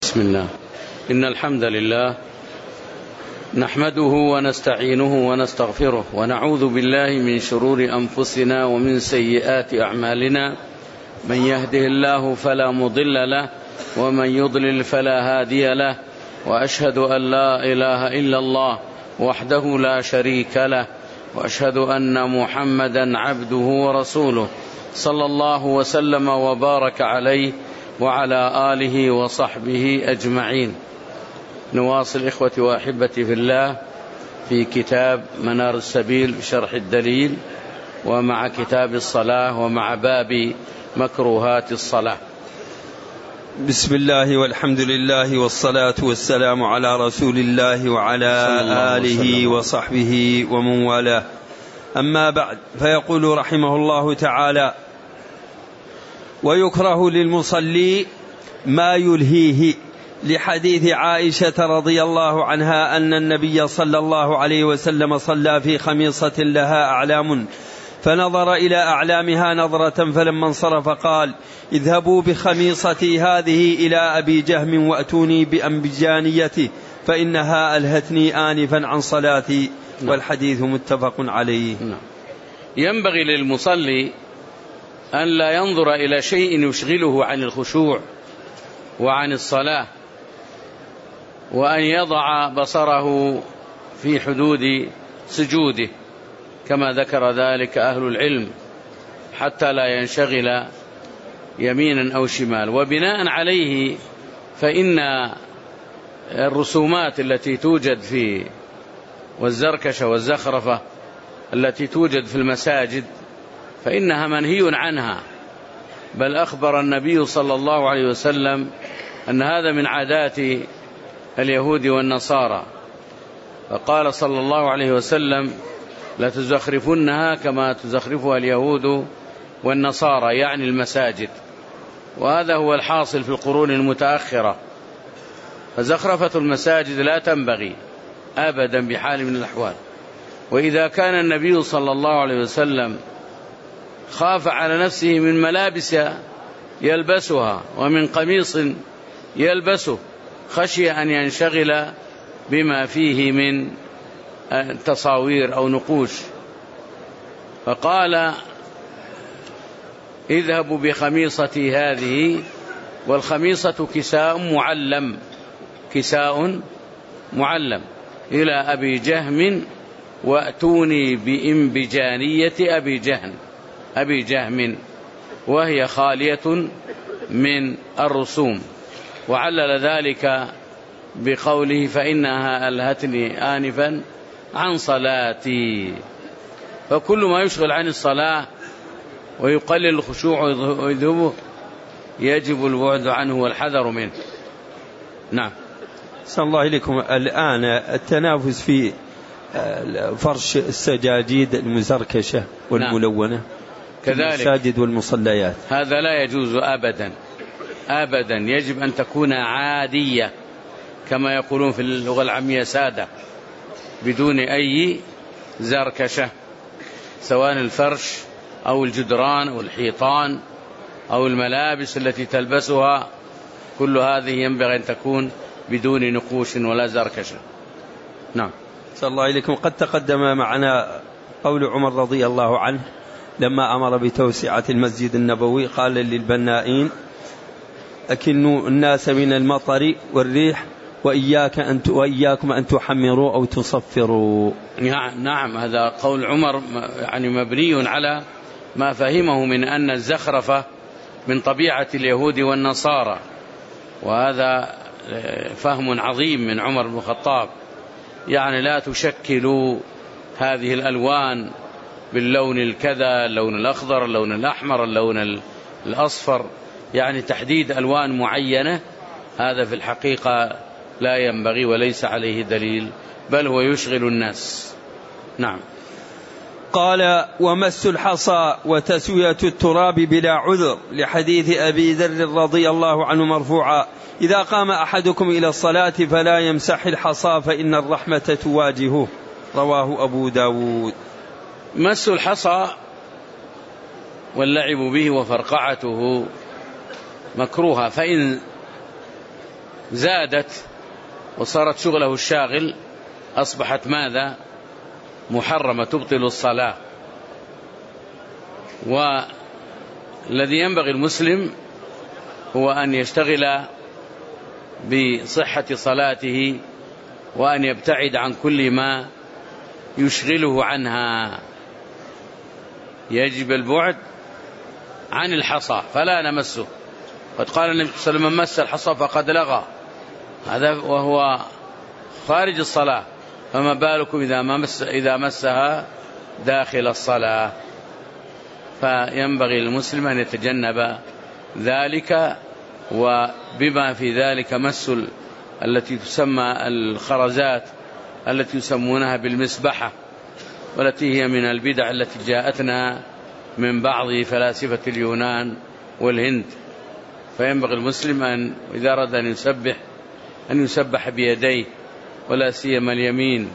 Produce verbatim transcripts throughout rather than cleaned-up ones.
بسم الله. إن الحمد لله نحمده ونستعينه ونستغفره ونعوذ بالله من شرور أنفسنا ومن سيئات أعمالنا. من يهده الله فلا مضل له ومن يضلل فلا هادي له، وأشهد أن لا إله إلا الله وحده لا شريك له، وأشهد أن محمدا عبده ورسوله صلى الله وسلم وبارك عليه وعلى آله وصحبه أجمعين. نواصل إخوتي وأحبتي في الله في كتاب منار السبيل بشرح الدليل، ومع كتاب الصلاة ومع باب مكروهات الصلاة. بسم الله والحمد لله والصلاة والسلام على رسول الله وعلى آله وصحبه ومن والاه. أما بعد، فيقول رحمه الله تعالى: ويكره للمصلي ما يلهيه، لحديث عائشة رضي الله عنها أن النبي صلى الله عليه وسلم صلى في خميصة لها أعلام، فنظر إلى أعلامها نظرة، فلما انصرف قال: اذهبوا بخميصتي هذه إلى أبي جهم وأتوني بأنبجانيته فإنها ألهتني آنفا عن صلاتي. والحديث متفق عليه. ينبغي للمصلي أن لا ينظر إلى شيء يشغله عن الخشوع وعن الصلاة، وأن يضع بصره في حدود سجوده كما ذكر ذلك أهل العلم، حتى لا ينشغل يمينا أو شمال. وبناء عليه فإن الرسومات التي توجد في والزركشة والزخرفة التي توجد في المساجد فإنها منهي عنها، بل أخبر النبي صلى الله عليه وسلم أن هذا من عادات اليهود والنصارى، فقال صلى الله عليه وسلم: لا تزخرفنها كما تزخرفها اليهود والنصارى، يعني المساجد. وهذا هو الحاصل في القرون المتأخرة، فزخرفة المساجد لا تنبغي أبدا بحال من الأحوال. وإذا كان النبي صلى الله عليه وسلم خاف على نفسه من ملابس يلبسها ومن قميص يلبسه، خشي أن ينشغل بما فيه من تصاوير أو نقوش، فقال: اذهبوا بخميصتي هذه. والخميصة كساء معلم، كساء معلم إلى أبي جهم وأتوني بإنبجانية أبي جهم أبي جهم وهي خالية من الرسوم. وعلل ذلك بقوله: فإنها ألهتني آنفا عن صلاتي. فكل ما يشغل عن الصلاة ويقلل الخشوع ويذهبه يجب البعد عنه والحذر منه. نعم. صلى الله عليكم. الآن التنافس في فرش السجاجيد المزركشة والملونة كذلك المساجد والمصليات، هذا لا يجوز أبدا أبدا، يجب أن تكون عادية كما يقولون في اللغة العامية سادة، بدون أي زركشة، سواء الفرش أو الجدران أو الحيطان أو الملابس التي تلبسها، كل هذه ينبغي أن تكون بدون نقوش ولا زركشة. نعم. صلى الله عليكم. قد تقدم معنا قول عمر رضي الله عنه لما أمر بتوسعة المسجد النبوي، قال للبنائين: أكنوا الناس من المطر والريح وإياك أن وإياكم أن تحمروا أو تصفروا. نعم، هذا قول عمر يعني مبني على ما فهمه من أن الزخرفة من طبيعة اليهود والنصارى، وهذا فهم عظيم من عمر بن الخطاب، يعني لا تشكلوا هذه الألوان باللون الكذا، اللون الأخضر، اللون الأحمر، اللون الأصفر، يعني تحديد ألوان معينة، هذا في الحقيقة لا ينبغي وليس عليه دليل، بل هو يشغل الناس. نعم. قال: ومس الحصى وتسوية التراب بلا عذر، لحديث أبي ذر رضي الله عنه مرفوعا: إذا قام أحدكم إلى الصلاة فلا يمسح الحصى فإن الرحمة تواجهه. رواه أبو داود. مس الحصى واللعب به وفرقعته مكروهة، فإن زادت وصارت شغله الشاغل أصبحت ماذا؟ محرمة تبطل الصلاة. والذي ينبغي المسلم هو أن يشتغل بصحة صلاته وأن يبتعد عن كل ما يشغله عنها. يجب البعد عن الحصى فلا نمسه. قد قال النبي صلى الله عليه وسلم: من مس الحصى فقد لغى، هذا وهو خارج الصلاة، فما بالكم إذا مس إذا مسها داخل الصلاة. فينبغي للمسلم أن يتجنب ذلك، وبما في ذلك مس التي تسمى الخرزات التي يسمونها بالمسبحة، والتي هي من البدع التي جاءتنا من بعض فلاسفة اليونان والهند. فينبغي المسلم أن إذا أراد أن يسبح أن يسبح بيديه ولا سيما اليمين.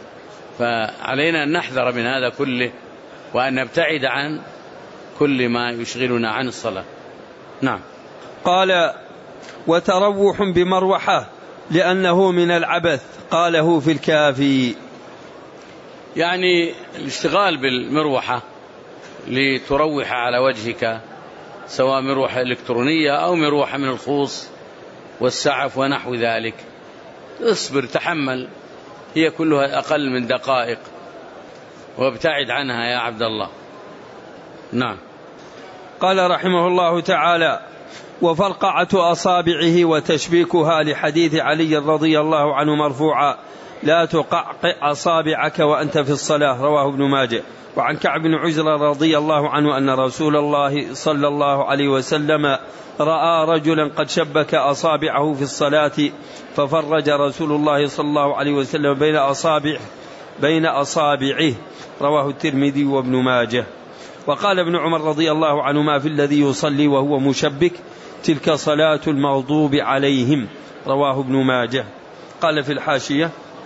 فعلينا أن نحذر من هذا كله وأن نبتعد عن كل ما يشغلنا عن الصلاة. نعم. قال: وتروح بمروحة لأنه من العبث، قاله في الكافي. يعني الاشتغال بالمروحة لتروح على وجهك، سواء مروحة إلكترونية أو مروحة من الخوص والسعف ونحو ذلك، اصبر تحمل، هي كلها أقل من دقائق، وابتعد عنها يا عبد الله. نعم. قال رحمه الله تعالى: وفرقعة أصابعه وتشبيكها، لحديث علي رضي الله عنه مرفوعا: لا تقعقع أصابعك وأنت في الصلاة، رواه ابن ماجه. وعن كعب بن عجرة رضي الله عنه أن رسول الله صلى الله عليه وسلم رأى رجلا قد شبك أصابعه في الصلاة، ففرج رسول الله صلى الله عليه وسلم بين أصابعه بين أصابعه، رواه الترمذي وابن ماجه. وقال ابن عمر رضي الله عنهما في الذي يصلي وهو مشبك: تلك صلاة المغضوب عليهم، رواه ابن ماجه. قال في الحاشية: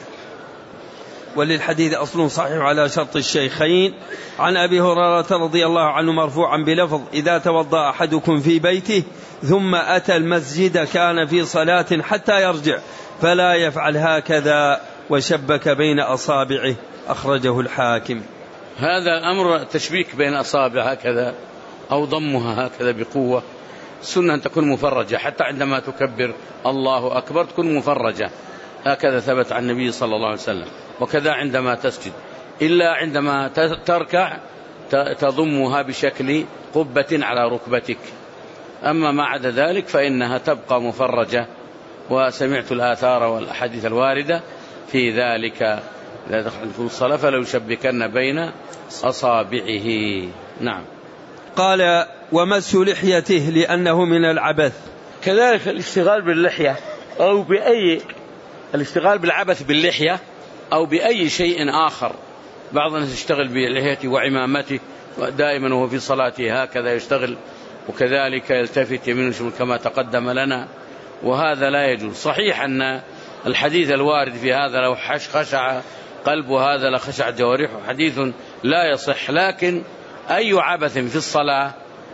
وللحديث أصل صحيح على شرط الشيخين. عن أبي هريرة رضي الله عنه مرفوعا بلفظ: إذا توضأ أحدكم في بيته ثم أتى المسجد كان في صلاة حتى يرجع فلا يفعل هكذا، وشبك بين أصابعه، أخرجه الحاكم. هذا أمر تشبيك بين أصابع هكذا أو ضمها هكذا بقوة، السنة أن تكون مفرجة، حتى عندما تكبر الله أكبر تكون مفرجة، هكذا ثبت عن النبي صلى الله عليه وسلم. وكذا عندما تسجد، إلا عندما تركع تضمها بشكل قبة على ركبتك، أما ما عدا ذلك فإنها تبقى مفرجة. وسمعت الآثار والأحاديث الواردة في ذلك: إذا دخلتم الصلاة فلو يشبكن بين أصابعه. نعم. قال: ومس لحيته لأنه من العبث. كذلك الاشتغال باللحية أو بأي الاشتغال بالعبث باللحية أو بأي شيء آخر. بعض الناس يشتغل بلحيته وعمامته دائما وهو في صلاته هكذا يشتغل، وكذلك يلتفت يمين كما تقدم لنا، وهذا لا يجوز. صحيح أن الحديث الوارد في هذا: لو خشع قلب هذا لخشع جوارحه، حديث لا يصح. لكن أي عبث في الصلاة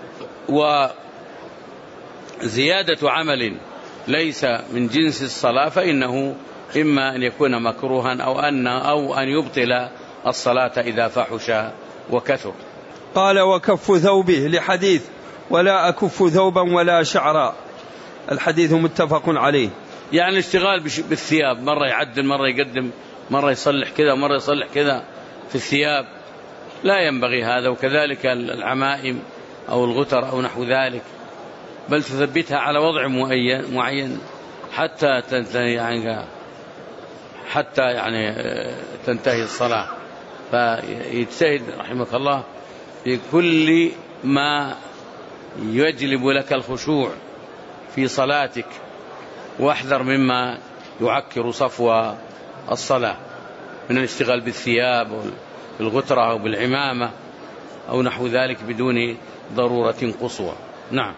وزيادة عمل ليس من جنس الصلاة فإنه إما أن يكون مكروها أو أن أو أن يبطل الصلاة إذا فحش وكثر. قال: وكف ثوبه، لحديث: ولا أكف ثوبا ولا شعرا، الحديث متفق عليه. يعني الاشتغال بالثياب، مرة يعدل مرة يقدم، مرة يصلح كذا مرة يصلح كذا في الثياب، لا ينبغي هذا. وكذلك العمائم أو الغتر أو نحو ذلك، بل تثبتها على وضع معين حتى تنتهي يعني حتى يعني تنتهي الصلاة. فيجتهد رحمك الله في كل ما يجلب لك الخشوع في صلاتك، واحذر مما يعكر صفو الصلاة من الاشتغال بالثياب أو بالغترة أو بالعمامة أو نحو ذلك بدون ضرورة قصوى. نعم.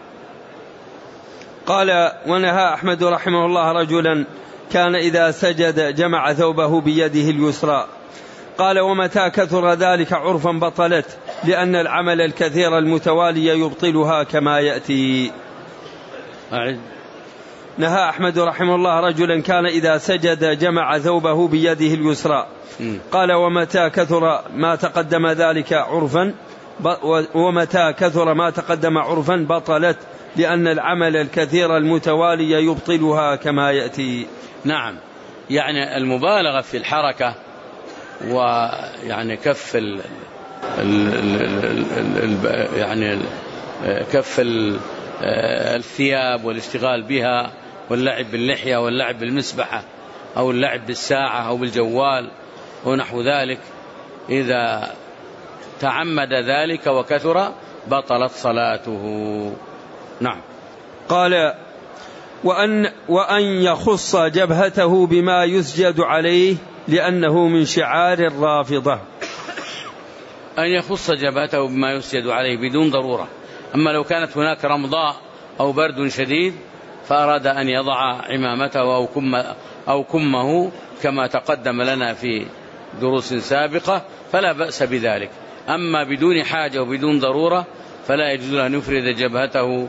قال: ونهى أحمد رحمه الله رجلا كان إذا سجد جمع ثوبه بيده اليسرى. قال: ومتى كثر ذلك عرفا بطلت، لأن العمل الكثير المتوالي يبطلها كما يأتي. أعد. نهى أحمد رحمه الله رجلا كان إذا سجد جمع ثوبه بيده اليسرى. قال ومتى كثر ما تقدم ذلك عرفا ومتى كثر ما تقدم عرفا بطلت، لأن العمل الكثير المتوالي يبطلها كما يأتي. نعم، يعني المبالغة في الحركة ويعني كف ال ال ال ال يعني كف الثياب والاشتغال بها واللعب باللحية واللعب بالمسبحة أو اللعب بالساعة أو بالجوال ونحو ذلك، إذا تعمد ذلك وكثر بطلت صلاته. نعم. قال وأن, وأن يخص جبهته بما يسجد عليه لأنه من شعار الرافضة. أن يخص جبهته بما يسجد عليه بدون ضرورة. أما لو كانت هناك رمضاء أو برد شديد فأراد أن يضع عمامته أو, كم أو كمه كما تقدم لنا في دروس سابقة فلا بأس بذلك. أما بدون حاجة وبدون ضرورة فلا يجوز أن يفرد جبهته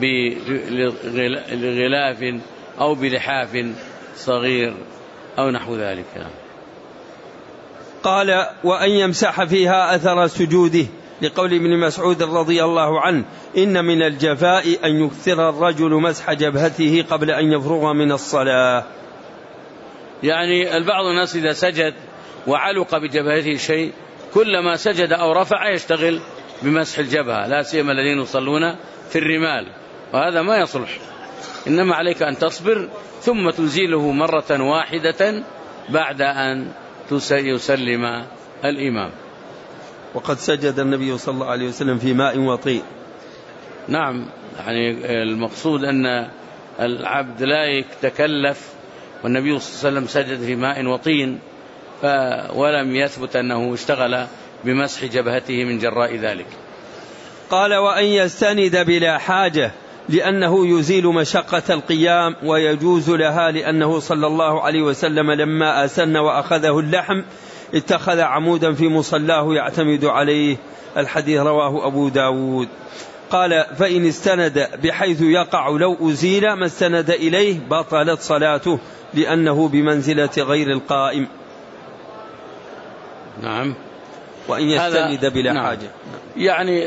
بغلاف أو بلحاف صغير أو نحو ذلك. قال وأن يمسح فيها أثر سجوده، لقول ابن مسعود رضي الله عنه إن من الجفاء أن يكثر الرجل مسح جبهته قبل أن يفرغ من الصلاة. يعني البعض الناس إذا سجد وعلق بجبهته شيء كلما سجد أو رفع يشتغل بمسح الجبهة، لا سيما الذين يصلون في الرمال، وهذا ما يصلح. إنما عليك أن تصبر ثم تزيله مرة واحدة بعد أن يسلم الإمام. وقد سجد النبي صلى الله عليه وسلم في ماء وطين. نعم، يعني المقصود أن العبد لا يتكلف، والنبي صلى الله عليه وسلم سجد في ماء وطين ولم يثبت أنه اشتغل بمسح جبهته من جراء ذلك. قال وأن يستند بلا حاجة لأنه يزيل مشقة القيام، ويجوز لها لأنه صلى الله عليه وسلم لما أسن وأخذه اللحم اتخذ عمودا في مصلاه يعتمد عليه. الحديث رواه أبو داود. قال فإن استند بحيث يقع لو أزيل ما استند إليه بطلت صلاته لأنه بمنزلة غير القائم. نعم. وإن يستند بلا نعم. حاجة. يعني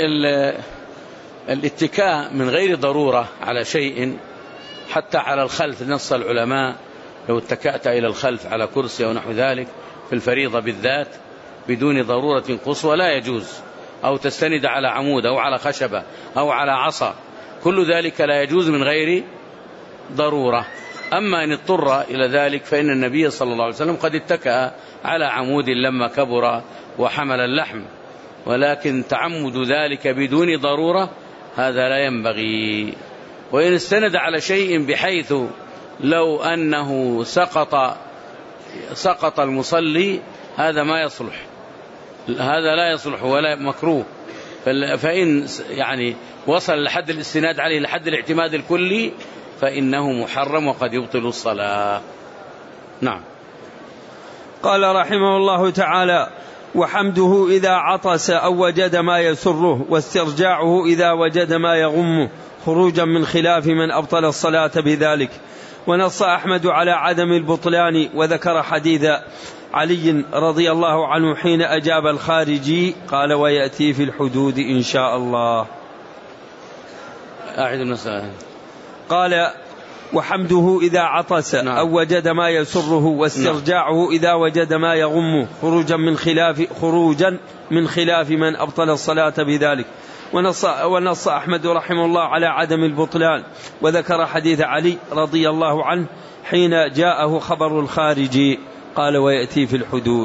الاتكاء من غير ضرورة على شيء، حتى على الخلف نص العلماء لو اتكأت إلى الخلف على كرسي أو نحو ذلك في الفريضة بالذات بدون ضرورة قصوى لا يجوز، أو تستند على عمود أو على خشبة أو على عصا، كل ذلك لا يجوز من غير ضرورة. أما إن اضطر إلى ذلك فإن النبي صلى الله عليه وسلم قد اتكأ على عمود لما كبر وحمل اللحم، ولكن تعمد ذلك بدون ضرورة هذا لا ينبغي. وإن استند على شيء بحيث لو أنه سقط سقط المصلي هذا ما يصلح، هذا لا يصلح ولا مكروه. فإن يعني وصل لحد الاستناد عليه لحد الاعتماد الكلي فإنه محرم وقد يبطل الصلاة. نعم. قال رحمه الله تعالى وحمده إذا عطس أو وجد ما يسره، واسترجاعه إذا وجد ما يغمه، خروجا من خلاف من أبطل الصلاة بذلك. ونص أحمد على عدم البطلان، وذكر حديث علي رضي الله عنه حين أجاب الخارجي قال ويأتي في الحدود إن شاء الله. أعيد المسألة. قال وحمده إذا عطس نعم. أو وجد ما يسره، واسترجاعه نعم. إذا وجد ما يغمه، خروجا من خلاف خروجا من خلاف من أبطل الصلاة بذلك. ونص, ونص أحمد رحمه الله على عدم البطلان، وذكر حديث علي رضي الله عنه حين جاءه خبر الخارجي قال ويأتي في الحدود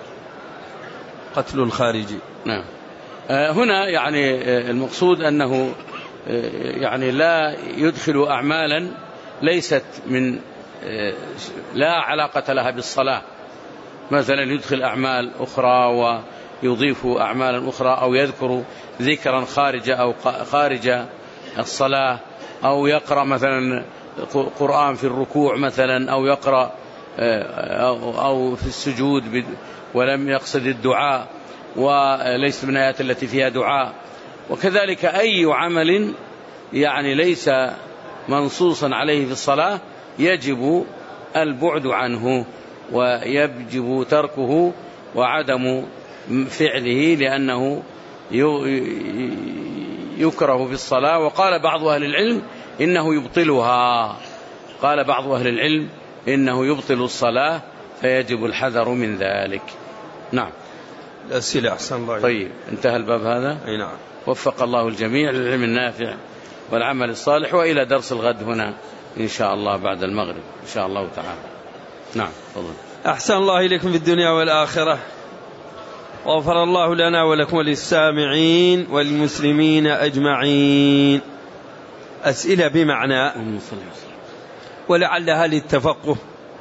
قتل الخارجي. نعم. هنا يعني المقصود أنه يعني لا يدخل أعمالا ليست من لا علاقة لها بالصلاة، مثلا يدخل أعمال أخرى ويضيف أعمالا أخرى، أو يذكر ذكرا خارج أو خارج الصلاة، أو يقرأ مثلا قرآن في الركوع مثلا، أو يقرأ أو في السجود ولم يقصد الدعاء وليس من الآيات التي فيها دعاء. وكذلك أي عمل يعني ليس منصوصا عليه في الصلاة يجب البعد عنه ويجب تركه وعدم فعله، لأنه يكره في الصلاة. وقال بعض أهل العلم إنه يبطلها، قال بعض أهل العلم إنه يبطل الصلاة، فيجب الحذر من ذلك. نعم. الأسئلة أحسن الله. طيب، انتهى الباب هذا. أي نعم. وفق الله الجميع للعلم النافع والعمل الصالح، وإلى درس الغد هنا إن شاء الله بعد المغرب إن شاء الله تعالى. نعم تفضل. أحسن الله إليكم في الدنيا والآخرة، وغفر الله لنا ولكم وللسامعين والمسلمين أجمعين. أسئلة بمعنى ولعلها للتفقه.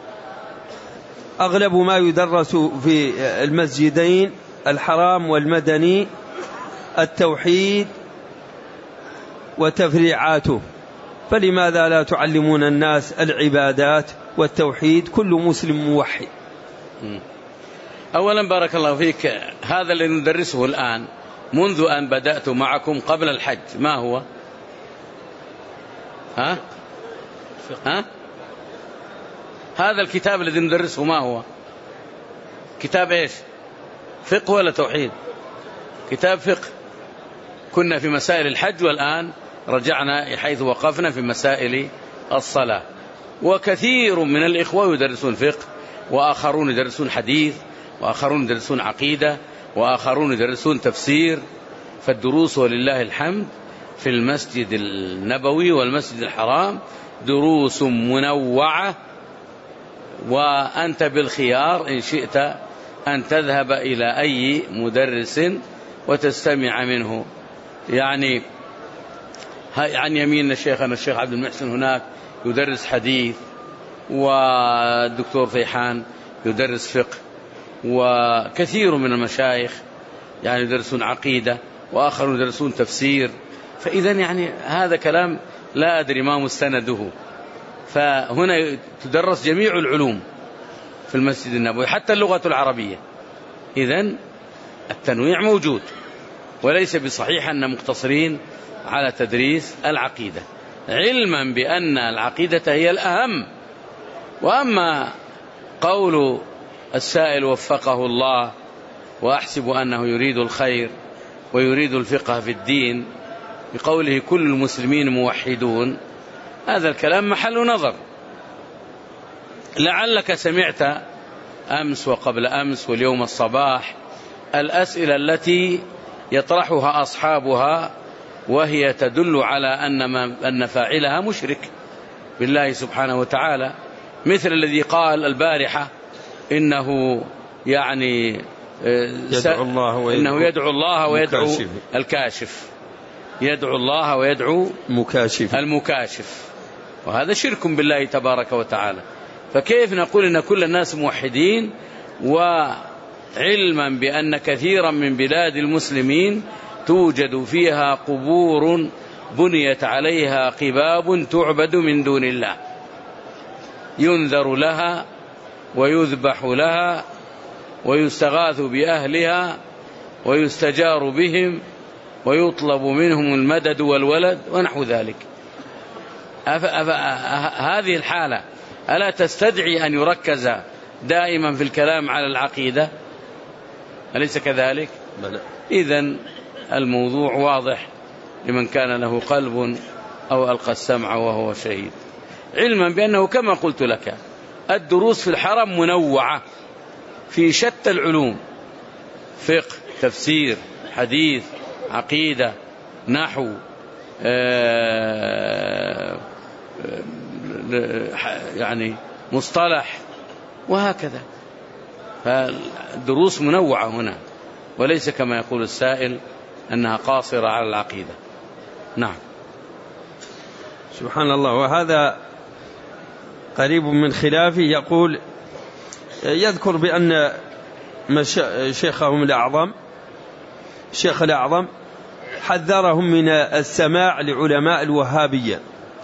أغلب ما يدرس في المسجدين الحرام والمدني التوحيد وتفريعاته، فلماذا لا تعلمون الناس العبادات والتوحيد؟ كل مسلم موحد. أولا بارك الله فيك، هذا الذي ندرسه الآن منذ أن بدأت معكم قبل الحج ما هو؟ ها؟ ها؟ هذا الكتاب الذي ندرسه ما هو؟ كتاب إيش؟ فقه ولا توحيد؟ كتاب فقه. كنا في مسائل الحج، والآن رجعنا حيث وقفنا في مسائل الصلاة. وكثير من الإخوة يدرسون فقه، وآخرون يدرسون حديث، وآخرون يدرسون عقيدة، وآخرون يدرسون تفسير. فالدروس ولله الحمد في المسجد النبوي والمسجد الحرام دروس منوعة، وأنت بالخيار إن شئت أن تذهب إلى أي مدرس وتستمع منه. يعني عن يميننا شيخنا الشيخ عبد المحسن هناك يدرس حديث، والدكتور فيحان يدرس فقه، وكثير من المشايخ يعني يدرسون عقيدة، وآخرون يدرسون تفسير. فإذا يعني هذا كلام لا أدري ما مستنده. فهنا تدرس جميع العلوم في المسجد النبوي حتى اللغة العربية. إذن التنويع موجود، وليس بصحيح أن مقتصرين على تدريس العقيدة، علما بأن العقيدة هي الأهم. وأما قول السائل وفقه الله وأحسب أنه يريد الخير ويريد الفقه في الدين بقوله كل المسلمين موحدون، هذا الكلام محل نظر. لعلك سمعت أمس وقبل أمس واليوم الصباح الأسئلة التي يطرحها أصحابها، وهي تدل على أن, أن فاعلها مشرك بالله سبحانه وتعالى، مثل الذي قال البارحة إنه يعني يدعو الله ويدعو إنه يدعو الله ويدعو مكاشف. الكاشف، يدعو الله ويدعو مكاشف المكاشف، وهذا شرك بالله تبارك وتعالى. فكيف نقول إن كل الناس موحدين، وعلما بأن كثيرا من بلاد المسلمين توجد فيها قبور بنيت عليها قباب تعبد من دون الله، ينذر لها ويذبح لها ويستغاث بأهلها ويستجار بهم ويطلب منهم المدد والولد ونحو ذلك. أف أف هذه الحالة ألا تستدعي أن يركز دائما في الكلام على العقيدة؟ أليس كذلك؟ إذن الموضوع واضح لمن كان له قلب أو ألقى السمع وهو شهيد، علما بأنه كما قلت لك الدروس في الحرم منوعة في شتى العلوم، فقه، تفسير، حديث، عقيدة، نحو، آه يعني مصطلح، وهكذا. فالدروس منوعة هنا، وليس كما يقول السائل أنها قاصرة على العقيدة. نعم. سبحان الله. وهذا قريب من خلافه، يقول يذكر بأن شيخهم الأعظم الشيخ الأعظم حذرهم من السماع لعلماء الوهابية.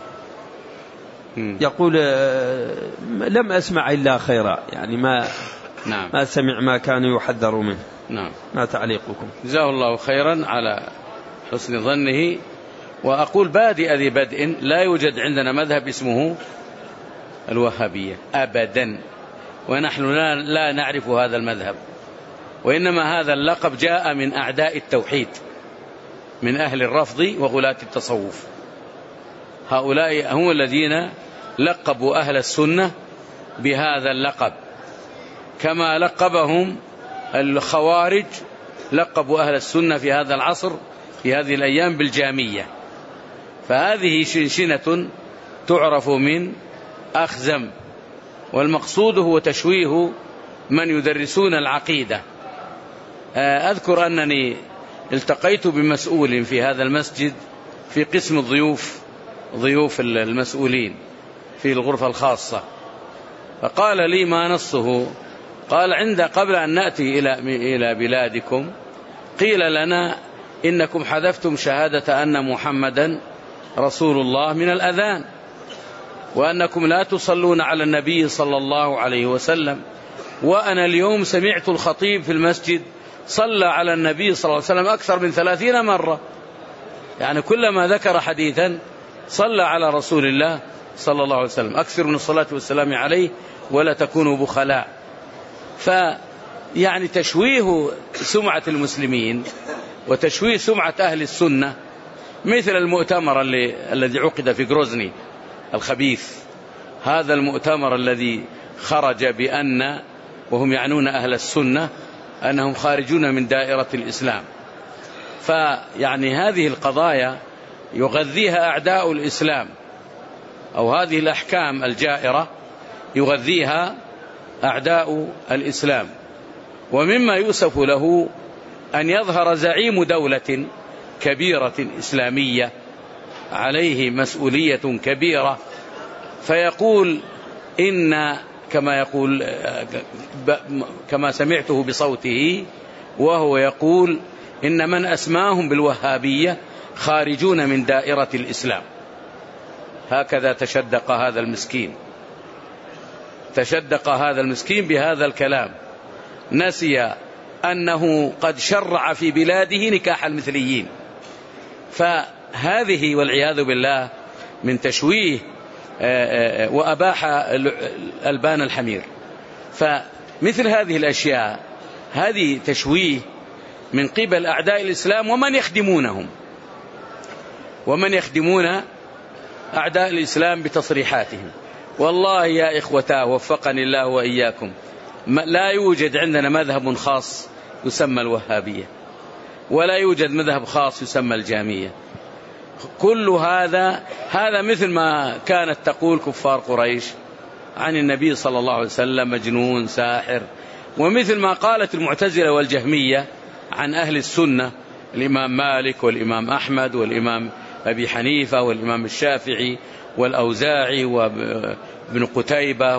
يقول لم أسمع إلا خيرا، يعني ما نعم. ما سمع ما كانوا يحذروا منه. نعم. ما تعليقكم؟ جزاه الله خيرا على حسن ظنه، وأقول بادئ ذي بدء، لا يوجد عندنا مذهب اسمه الوهابية أبدا، ونحن لا, لا نعرف هذا المذهب، وإنما هذا اللقب جاء من أعداء التوحيد، من أهل الرفض وغلاة التصوف. هؤلاء هم الذين لقبوا أهل السنة بهذا اللقب، كما لقبهم الخوارج، لقبوا أهل السنة في هذا العصر في هذه الأيام بالجامية. فهذه شنشنة تعرف من أخزم، والمقصود هو تشويه من يدرسون العقيدة. أذكر أنني التقيت بمسؤول في هذا المسجد في قسم الضيوف، ضيوف المسؤولين في الغرفة الخاصة، فقال لي ما نصه؟ قال: عند قبل أن نأتي إلى إلى بلادكم قيل لنا إنكم حذفتم شهادة أن محمدا رسول الله من الأذان، وأنكم لا تصلون على النبي صلى الله عليه وسلم، وأنا اليوم سمعت الخطيب في المسجد صلى على النبي صلى الله عليه وسلم أكثر من ثلاثين مرة، يعني كلما ذكر حديثا صلى على رسول الله صلى الله عليه وسلم. أكثر من الصلاة والسلام عليه ولا تكونوا بخلاء. فيعني تشويه سمعة المسلمين وتشويه سمعة أهل السنة، مثل المؤتمر اللي الذي عقد في غروزني الخبيث، هذا المؤتمر الذي خرج بأن، وهم يعنون أهل السنة، أنهم خارجون من دائرة الإسلام. فيعني هذه القضايا يغذيها أعداء الإسلام، أو هذه الأحكام الجائرة يغذيها أعداء الإسلام. ومما يؤسف له أن يظهر زعيم دولة كبيرة إسلامية عليه مسؤولية كبيرة فيقول إن، كما يقول كما سمعته بصوته وهو يقول إن من أسماهم بالوهابية خارجون من دائرة الإسلام. هكذا تشدق هذا المسكين، تشدق هذا المسكين بهذا الكلام، نسي أنه قد شرع في بلاده نكاح المثليين. فهذه والعياذ بالله من تشويه، وأباح ألبان الحمير. فمثل هذه الأشياء هذه تشويه من قبل أعداء الإسلام ومن يخدمونهم، ومن يخدمون أعداء الإسلام بتصريحاتهم. والله يا إخوتاه وفقني الله وإياكم، لا يوجد عندنا مذهب خاص يسمى الوهابية، ولا يوجد مذهب خاص يسمى الجامية. كل هذا هذا مثل ما كانت تقول كفار قريش عن النبي صلى الله عليه وسلم مجنون ساحر، ومثل ما قالت المعتزلة والجهمية عن أهل السنة، الإمام مالك والإمام أحمد والإمام أبي حنيفة والإمام الشافعي والأوزاعي وابن قتيبة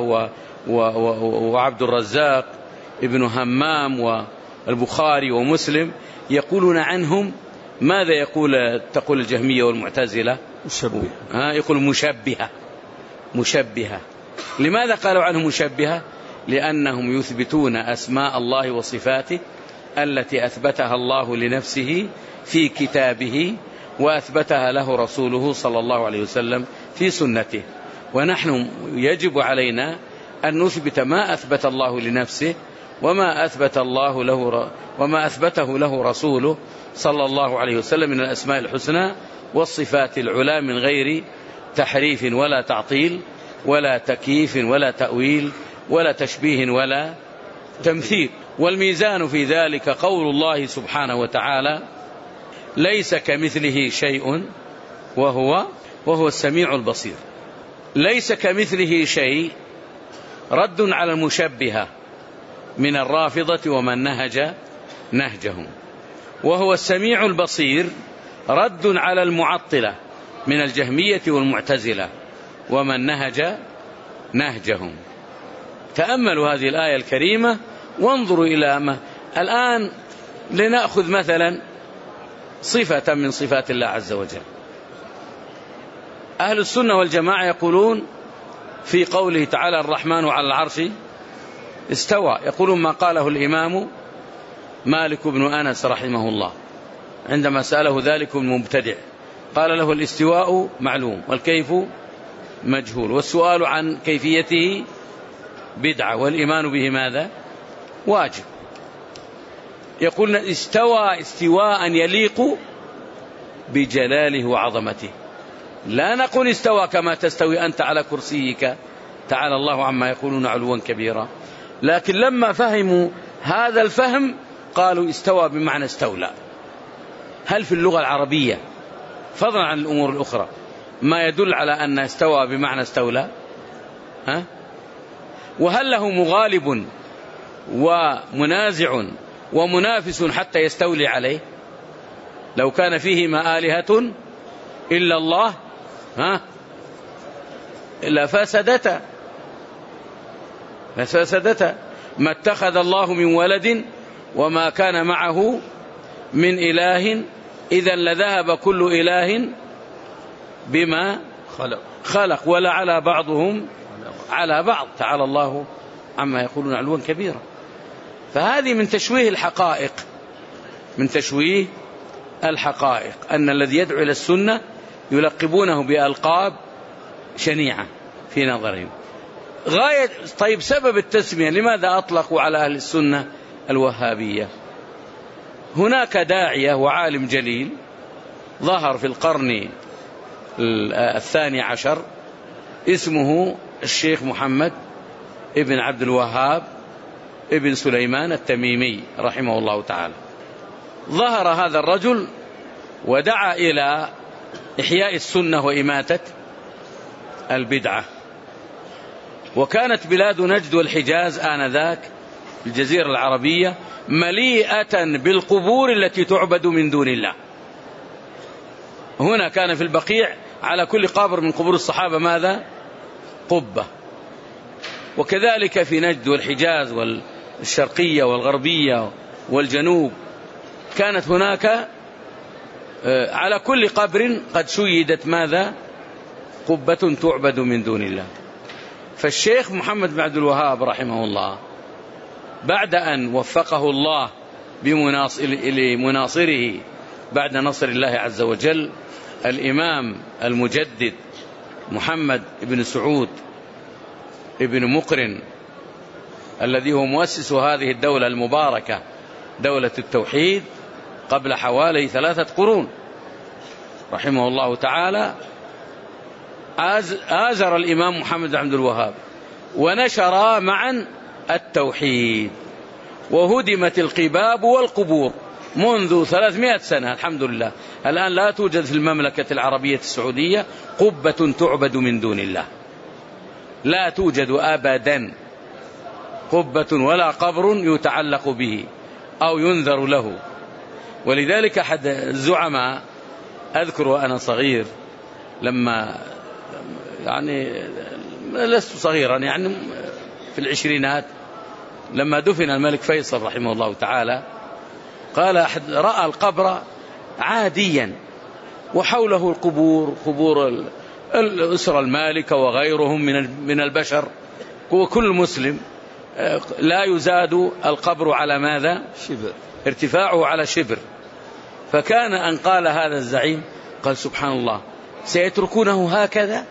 وعبد الرزاق ابن همام والبخاري ومسلم، يقولون عنهم ماذا يقول تقول الجهمية والمعتزلة؟ مشبهة. ها يقول مشبهة. مشبهة. لماذا قالوا عنهم مشبهة؟ لأنهم يثبتون أسماء الله وصفاته التي أثبتها الله لنفسه في كتابه وأثبتها له رسوله صلى الله عليه وسلم في سنته. ونحن يجب علينا أن نثبت ما أثبت الله لنفسه وما أثبت الله له وما أثبته له رسوله صلى الله عليه وسلم من الأسماء الحسنى والصفات العلى، من غير تحريف ولا تعطيل ولا تكييف ولا تأويل ولا تشبيه ولا تمثيل. والميزان في ذلك قول الله سبحانه وتعالى: ليس كمثله شيء وهو وهو السميع البصير. ليس كمثله شيء رد على المشبهة من الرافضة ومن نهج نهجهم، وهو السميع البصير رد على المعطلة من الجهمية والمعتزلة ومن نهج نهجهم. تأملوا هذه الآية الكريمة وانظروا إلى ما الآن. لنأخذ مثلا صفة من صفات الله عز وجل. أهل السنة والجماعة يقولون في قوله تعالى: الرحمن على العرش استوى، يقولون ما قاله الإمام مالك بن أنس رحمه الله عندما سأله ذلك المبتدع: قال له الاستواء معلوم والكيف مجهول، والسؤال عن كيفيته بدعة، والإيمان به ماذا؟ واجب. يقول استوى استواء يليق بجلاله وعظمته، لا نقول استوى كما تستوي أنت على كرسيك تعالى الله عما يقولون علوا كبيرا، لكن لما فهموا هذا الفهم قالوا استوى بمعنى استولى. هل في اللغة العربية فضلا عن الأمور الأخرى ما يدل على أن استوى بمعنى استولى؟ ها؟ وهل له مغالب ومنازع ومنافس حتى يستولي عليه؟ لو كان فيهما آلهة إلا الله ها لفسدتا لفسدتا ما اتخذ الله من ولد وما كان معه من إله إذا لذهب كل إله بما خلق, خلق ولا على بعضهم على بعض تعالى الله عما يقولون علوا كبيرا. فهذه من تشويه الحقائق، من تشويه الحقائق أن الذي يدعو إلى السنة يلقبونه بألقاب شنيعة في نظرهم. غاية طيب سبب التسمية لماذا أطلقوا على أهل السنة الوهابية؟ هناك داعية وعالم جليل ظهر في القرن الثاني عشر اسمه الشيخ محمد ابن عبد الوهاب ابن سليمان التميمي رحمه الله تعالى. ظهر هذا الرجل ودعا إلى إحياء السنة وإماتة البدعة، وكانت بلاد نجد والحجاز آنذاك الجزيرة العربية مليئة بالقبور التي تعبد من دون الله. هنا كان في البقيع على كل قبر من قبور الصحابة ماذا؟ قبة. وكذلك في نجد والحجاز والشرقية والغربية والجنوب كانت هناك على كل قبر قد شيدت ماذا؟ قبة تعبد من دون الله. فالشيخ محمد بن عبد الوهاب رحمه الله بعد أن وفقه الله لمناصره بعد نصر الله عز وجل الإمام المجدد محمد بن سعود ابن مقرن الذي هو مؤسس هذه الدولة المباركة دولة التوحيد قبل حوالي ثلاثة قرون رحمه الله تعالى، آزر الإمام محمد بن عبد الوهاب ونشر معا التوحيد، وهدمت القباب والقبور منذ ثلاثمائة سنة الحمد لله. الآن لا توجد في المملكة العربية السعودية قبة تعبد من دون الله، لا توجد أبدا قبة ولا قبر يتعلق به أو ينذر له. ولذلك أحد الزعماء أذكر وأنا صغير لما يعني لست صغيرا يعني في العشرينات لما دفن الملك فيصل رحمه الله تعالى قال أحد رأى القبر عاديا وحوله القبور قبور الأسرة المالكة وغيرهم من البشر وكل مسلم لا يزاد القبر على ماذا؟ شبر، ارتفاعه على شبر. فكان أن قال هذا الزعيم قال سبحان الله سيتركونه هكذا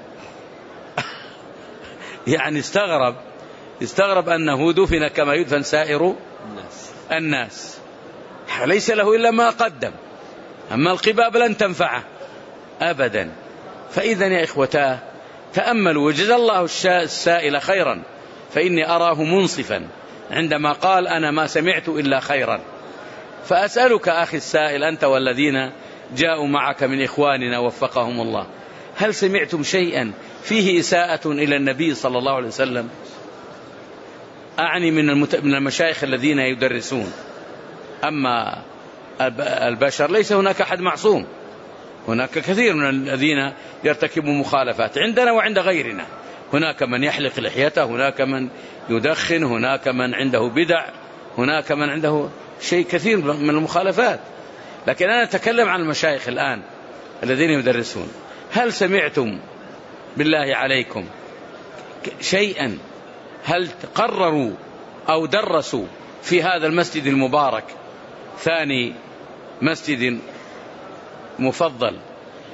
يعني استغرب استغرب أنه دفن كما يدفن سائر الناس, الناس. ليس له إلا ما قدم، أما القباب لن تنفعه أبدا. فإذا يا إخوتاه تأملوا وجزا الله السائل خيرا، فإني أراه منصفا عندما قال أنا ما سمعت إلا خيرا. فأسألك أخي السائل أنت والذين جاءوا معك من إخواننا وفقهم الله، هل سمعتم شيئا فيه إساءة إلى النبي صلى الله عليه وسلم؟ أعني من المشايخ الذين يدرسون. أما البشر ليس هناك أحد معصوم، هناك كثير من الذين يرتكبوا مخالفات عندنا وعند غيرنا. هناك من يحلق لحيته، هناك من يدخن، هناك من عنده بدع، هناك من عنده شيء كثير من المخالفات. لكن أنا أتكلم عن المشايخ الآن الذين يدرسون. هل سمعتم بالله عليكم شيئا؟ هل قرروا أو درسوا في هذا المسجد المبارك ثاني مسجد مفضل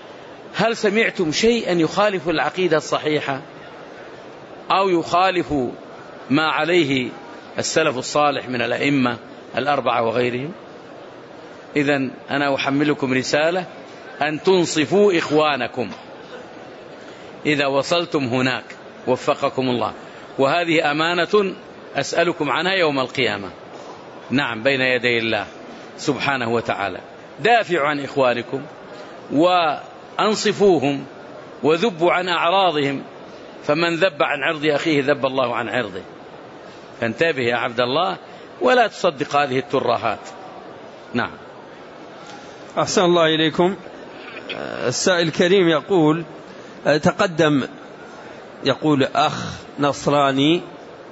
هل سمعتم شيئا يخالف العقيدة الصحيحة أو يخالف ما عليه السلف الصالح من الأئمة الأربعة وغيرهم؟ إذن أنا أحملكم رسالة أن تنصفوا إخوانكم إذا وصلتم هناك وفقكم الله، وهذه أمانة أسألكم عنها يوم القيامة، نعم، بين يدي الله سبحانه وتعالى. دافعوا عن إخوانكم وأنصفوهم وذبوا عن أعراضهم، فمن ذب عن عرض أخيه ذب الله عن عرضه. فانتبه يا عبد الله ولا تصدق هذه الترهات. نعم. أحسن الله إليكم. السائل الكريم يقول تقدم يقول أخ نصراني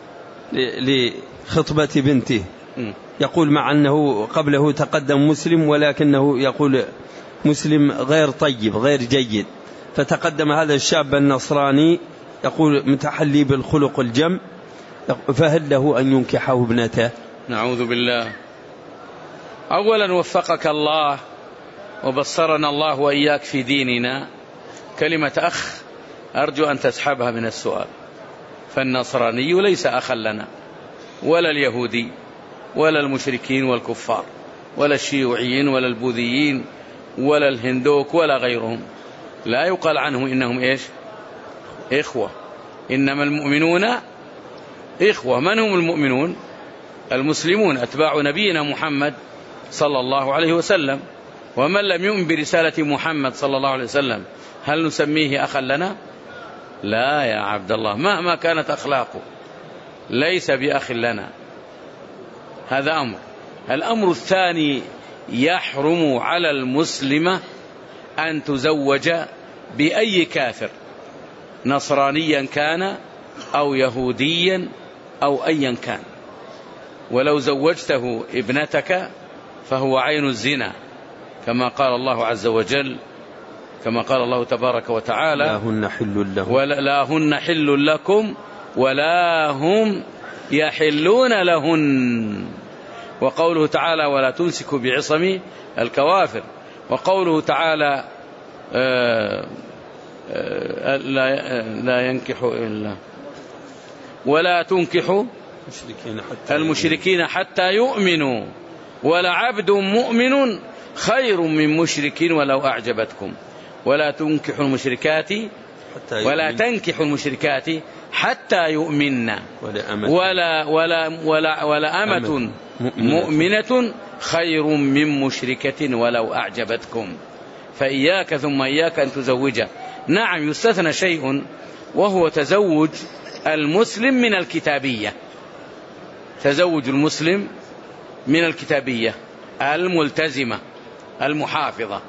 لخطبة بنته، يقول مع أنه قبله تقدم مسلم ولكنه يقول مسلم غير طيب غير جيد، فتقدم هذا الشاب النصراني يقول متحلي بالخلق الجم، فهل له أن ينكحه ابنته؟ نعوذ بالله. أولا وفقك الله وبصرنا الله وإياك في ديننا. كلمة أخ أرجو أن تسحبها من السؤال، فالنصراني ليس أخا لنا، ولا اليهودي ولا المشركين والكفار ولا الشيوعيين ولا البوذيين ولا الهندوك ولا غيرهم، لا يقال عنهم إنهم إيش؟ إخوة. إنما المؤمنون إخوة. من هم المؤمنون؟ المسلمون أتباع نبينا محمد صلى الله عليه وسلم. ومن لم يؤمن برسالة محمد صلى الله عليه وسلم هل نسميه أخا لنا؟ لا يا عبد الله، مهما كانت أخلاقه ليس بأخ لنا. هذا أمر. الأمر الثاني، يحرم على المسلمة أن تزوج بأي كافر، نصرانيا كان أو يهوديا أو أيا كان. ولو زوجته ابنتك فهو عين الزنا، كما قال الله عز وجل، كما قال الله تبارك وتعالى لا هن حل لهم ولا لا هن حل لكم ولا هم يحلون لهن. وقوله تعالى ولا تمسكوا بعصم الكوافر. وقوله تعالى آآ آآ لا, لا ينكحوا إلا ولا تنكحوا المشركين حتى يؤمنوا ولعبد مؤمن خير من مشرك ولو أعجبتكم ولا تنكحوا المشركات ولا تنكحوا المشركات حتى يؤمننا ولا ولا ولا ولا أمة مؤمنة خير من مشركة ولو أعجبتكم. فإياك ثم إياك أن تزوجه. نعم، يستثنى شيء وهو تزوج المسلم من الكتابية، تزوج المسلم من الكتابية الملتزمة المحافظة،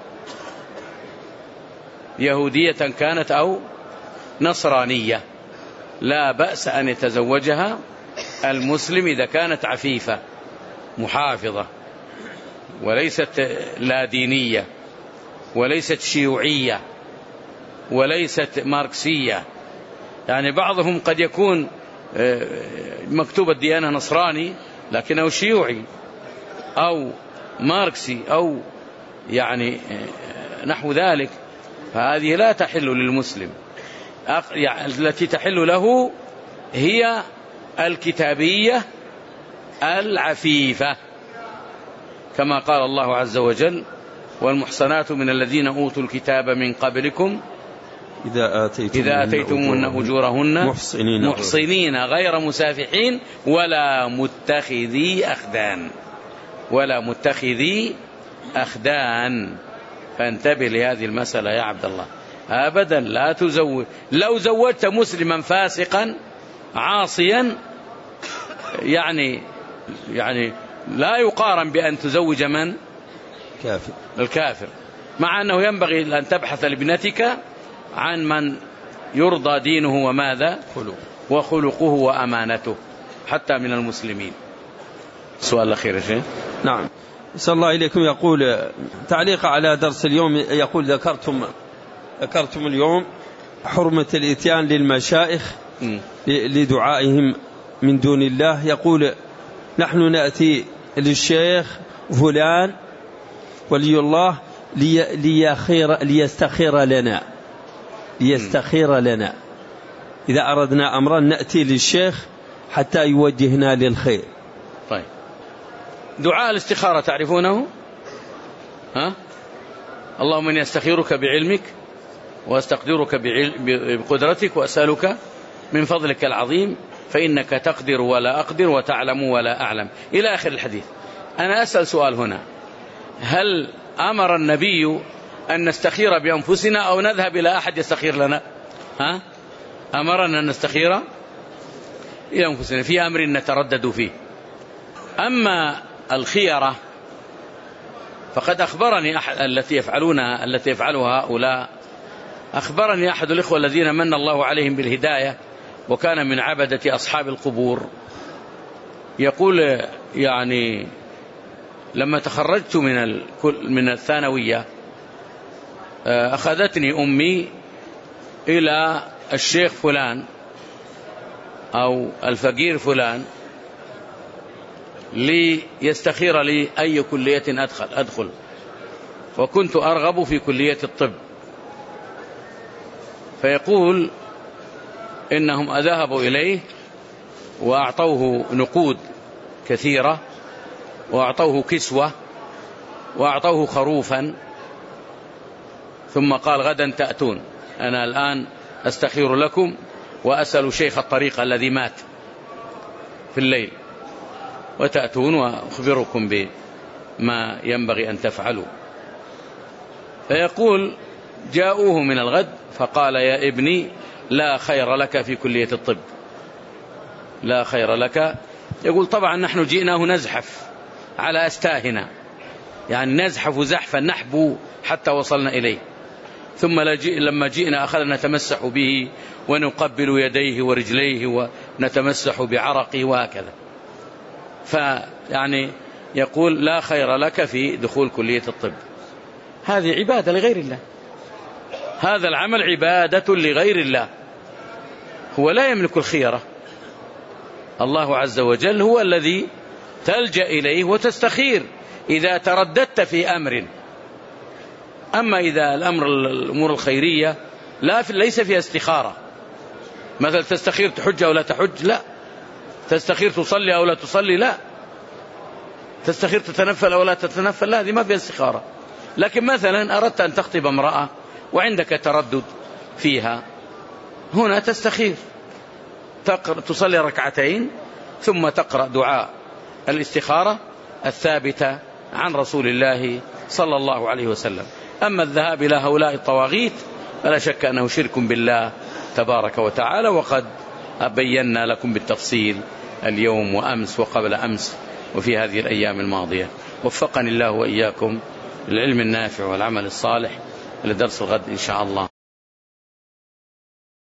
يهودية كانت أو نصرانية، لا بأس أن يتزوجها المسلم إذا كانت عفيفة محافظة، وليست لا دينية وليست شيوعية وليست ماركسية. يعني بعضهم قد يكون مكتوب الديانة نصراني لكنه شيوعي أو ماركسي أو يعني نحو ذلك، فهذه لا تحل للمسلم. التي تحل له هي الكتابية العفيفة، كما قال الله عز وجل والمحصنات من الذين أوتوا الكتاب من قبلكم إذا آتيتم إذا آتيتمون أجورهن محصنين, محصنين غير مسافحين ولا متخذي أخدان ولا متخذي أخدان. فانتبه لهذه المسألة يا عبد الله، أبدا لا تزوج. لو زوجت مسلما فاسقا عاصيا يعني يعني لا يقارن بأن تزوج من كافر الكافر، مع أنه ينبغي أن تبحث لابنتك عن من يرضى دينه وماذا وخلقه وأمانته حتى من المسلمين. السؤال الأخير يا شيخ. نعم، صلى الله إليكم. يقول تعليق على درس اليوم، يقول ذكرتم ذكرتم اليوم حرمة الإتيان للمشايخ م. لدعائهم من دون الله. يقول نحن نأتي للشيخ فلان ولي الله لي ليخير ليستخير لنا ليستخير لنا إذا أردنا أمرا نأتي للشيخ حتى يوجهنا للخير. طيب، دعاء الاستخارة تعرفونه؟ ها؟ اللهم إني أستخيرك بعلمك وأستقدرك بقدرتك وأسألك من فضلك العظيم فإنك تقدر ولا أقدر وتعلم ولا أعلم إلى آخر الحديث. أنا أسأل سؤال هنا، هل أمر النبي أن نستخير بأنفسنا أو نذهب إلى أحد يستخير لنا؟ ها؟ أمرنا أن نستخير بأنفسنا في أمر نتردد فيه. أما الخيرة فقد أخبرني أحد التي يفعلونها التي يفعلها هؤلاء، أخبرني أحد الإخوة الذين من الله عليهم بالهداية وكان من عبدة أصحاب القبور، يقول يعني لما تخرجت من من الثانوية أخذتني أمي إلى الشيخ فلان أو الفقير فلان ليستخير لي أي كلية أدخل أدخل وكنت أرغب في كلية الطب. فيقول إنهم ذهبوا إليه وأعطوه نقود كثيرة وأعطوه كسوة وأعطوه خروفا، ثم قال غدا تأتون، أنا الآن أستخير لكم وأسأل شيخ الطريق الذي مات في الليل، وتأتون وأخبركم بما ينبغي أن تفعلوا. فيقول جاءوه من الغد فقال يا ابني لا خير لك في كلية الطب، لا خير لك. يقول طبعا نحن جئناه نزحف على أستاهنا، يعني نزحف زحفا نحبو حتى وصلنا إليه، ثم لما جئنا أخذنا نتمسح به ونقبل يديه ورجليه ونتمسح بعرقه وهكذا. فيعني يقول لا خير لك في دخول كلية الطب. هذه عبادة لغير الله، هذا العمل عبادة لغير الله، هو لا يملك الخيرة. الله عز وجل هو الذي تلجأ إليه وتستخير إذا ترددت في أمر. أما إذا الأمر الأمور الخيرية لا في ليس فيها استخارة، مثل تستخير تحج أو لا تحج، لا. تستخير تصلي أو لا تصلي، لا. تستخير تتنفل أو لا تتنفل، لا، هذه ما فيها استخارة. لكن مثلا أردت أن تخطب امرأة وعندك تردد فيها، هنا تستخير، تصلي ركعتين ثم تقرأ دعاء الاستخارة الثابتة عن رسول الله صلى الله عليه وسلم. أما الذهاب إلى هؤلاء الطواغيت فلا شك أنه شرك بالله تبارك وتعالى، وقد بينا لكم بالتفصيل اليوم وأمس وقبل أمس وفي هذه الأيام الماضية. وفقني الله وإياكم للعلم النافع والعمل الصالح. لدرس الغد إن شاء الله.